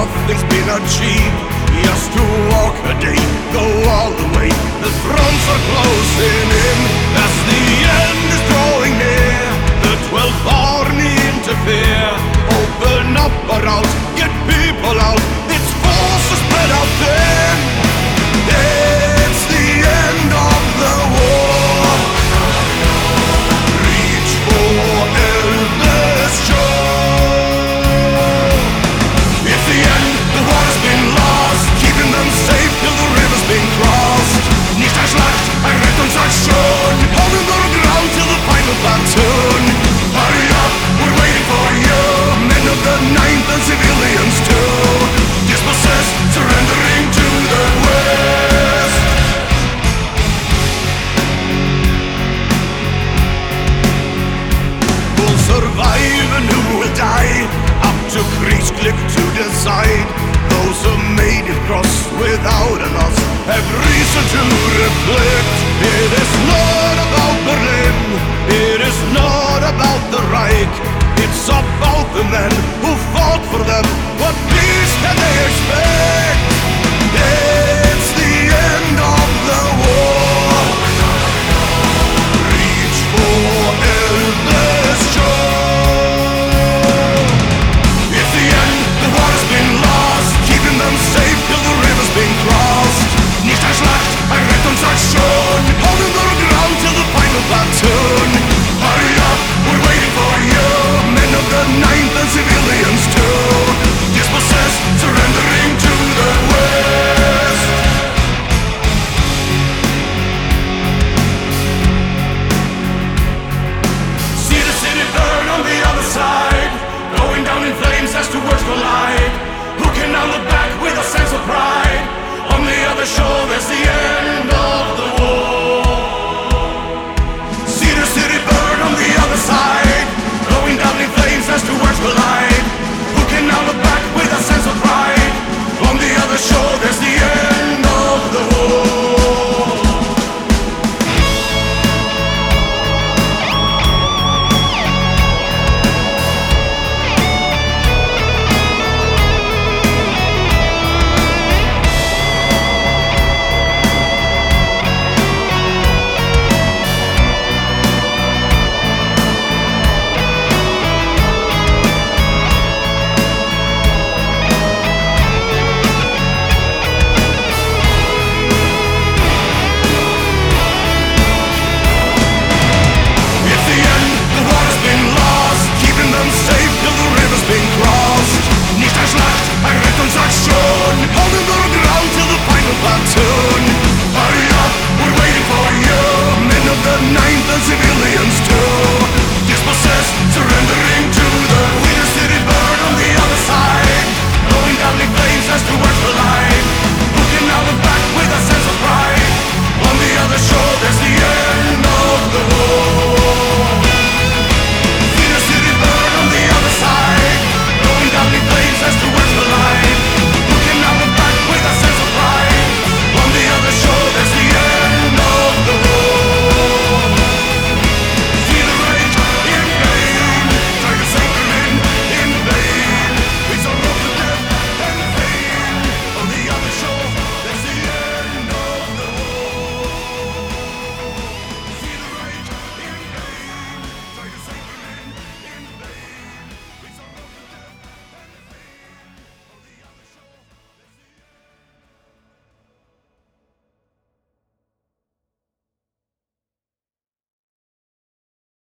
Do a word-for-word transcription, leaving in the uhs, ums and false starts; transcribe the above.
nothing's been achieved. Just to walk a day, go all the way. The fronts are closing in as the end is drawing near. The twelfth army interfere. Open up or out, get people out. It's forces spread out thin. It's the end of the war. Reach for endless shore. It's the end, the war has been lost. Keeping them safe till the river's been crossed. Nicht ein Schlacht, ein Rettungsaktion. Holding the ground till the final platoon. Hurry up, we're waiting for you. Men of the ninth and civilians too. Dispossessed, surrendering to the west. Who'll survive and who will die? Up to Kriegsklick to decide. Those who made it cross without a loss have reason to reflect. It is not about Berlin. It is not about